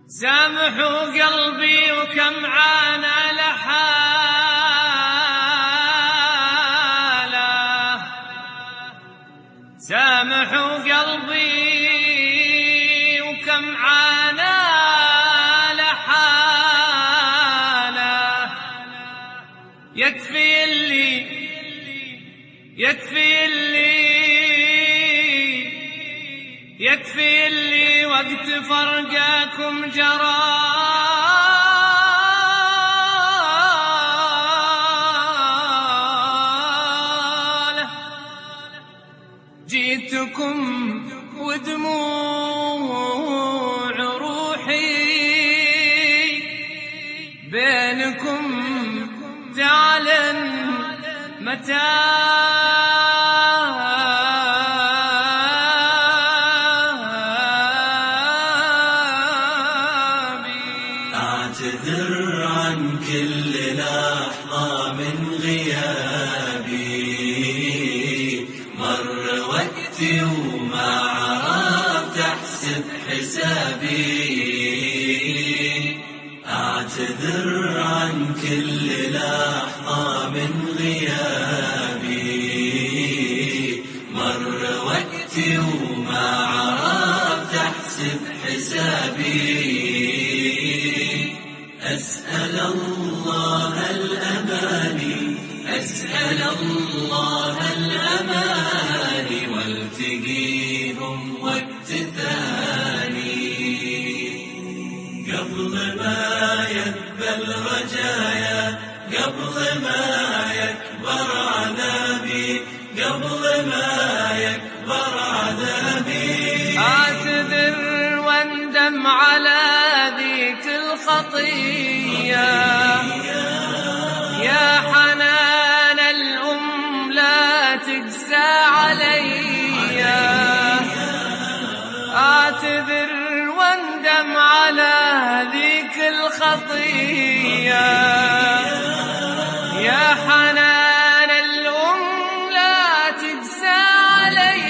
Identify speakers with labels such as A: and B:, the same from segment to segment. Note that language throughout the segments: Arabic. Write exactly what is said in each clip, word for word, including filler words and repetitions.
A: سامحوا قلبي وكم عانى لحاله، سامحوا قلبي وكم عانى لحاله. يكفي اللي يكفي اللي يكفي اللي وقت فرقاكم جراله. جيتكم ودموع روحي بينكم تعلن متى
B: أعتذر عن كل لحظة من غيابي، مر وقتي وما عرفت أحسب حسابي. أعتذر عن كل لحظة من غيابي، مر وقتي وما عرفت أحسب حسابي. أسأل الله الأماني أسأل الله الأماني والتقيهم وقت ثاني، قبل ما يقبل رجايا، قبل ما يكبر عذابي، قبل ما يكبر عذابي.
A: أعتذر واندم على ذيك الخطية، يا حنان الأم لا تقسى علي. أعتذر واندم على ذيك الخطية، يا حنان الأم لا تقسى علي.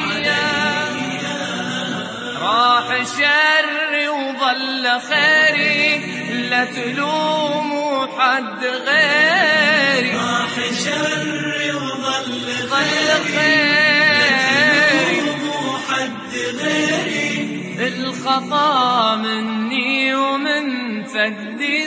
A: راح شري وظل خيري، لا تلوموا حد غيري.
B: راح شري وظل
A: خيري،
B: لا تلوموا حد غيري.
A: الخطا مني ومن فقدي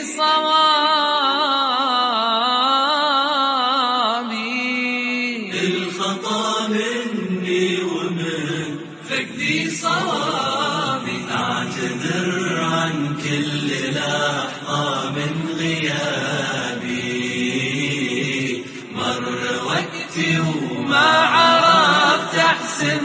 A: صوابي،
B: الخطا مني ومن فقدي صوابي. أعتذر عن كل لحظة من غيابي، مر وقتي وما عرفت أحسب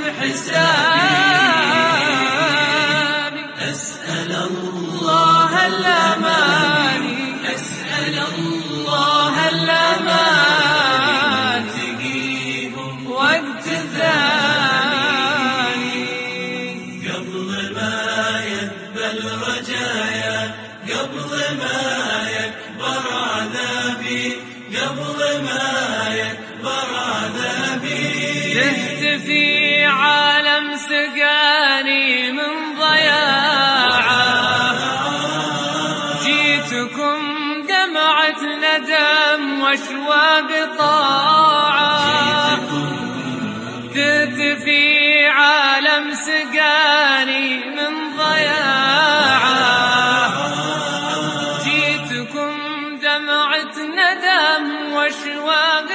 B: حسابي. أسأل الله الأماني أسأل الله الأماني تقيهم وقت ثاني، قبل ما يقبل رجايا، قبل ما يكبر عذابي، قبل ما يكبر عذابي.
A: تهت في عالم سقاني من ضياعه، جيتكم دمعة ندم واشواق طاعة. تهت في عالم سقاني من ضياعه، جيتكم دمعة ندم واشواق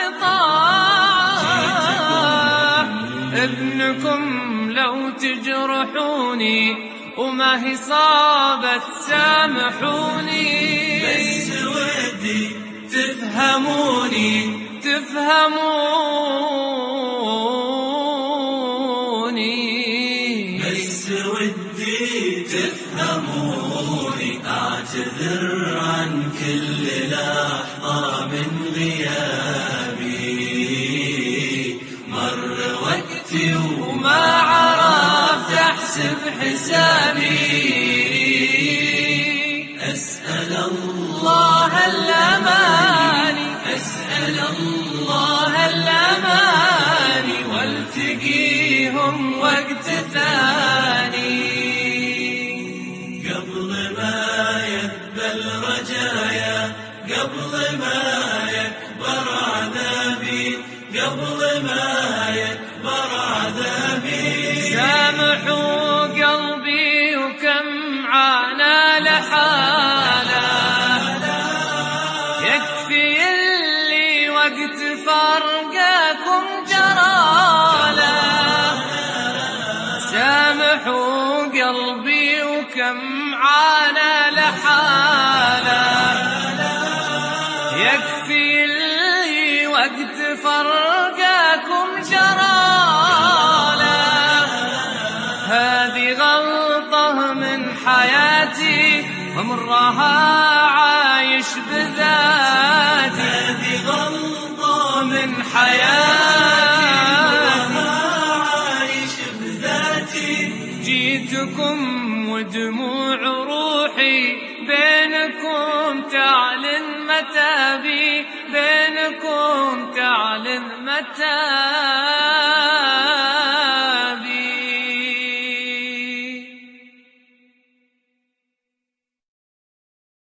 A: طاعة. ابنكم لو تجرحوني وما هي صابت سامحوني،
B: بس ودي
A: تفهموني تفهموني
B: بس ودي تفهموني. أعتذر عن كل لحظة من غيابي، مر وقتي وما عرفت أحسب حسابي. أسأل الله الأماني أسأل الله الأماني والتقيهم وقت ثاني، قبل ما يذبل رجايا، قبل ما يكبر عذابي، قبل ما يكبر عذابي.
A: سامحوا قلبي وكم عانى لحاله، يكفي اللي وقت فرقكم جراله. سامحوا قلبي وكم عانى لحاله، يكفي اللي وقت فرقكم جراله. هذه غلطة من حياتي ومرها عايش بذاتي،
B: هذه غلطة
A: من حياتي
B: عايش بذاتي.
A: جيتكم ودموع روحي بينكم تعلن متابي، بينكم تعلن متابي.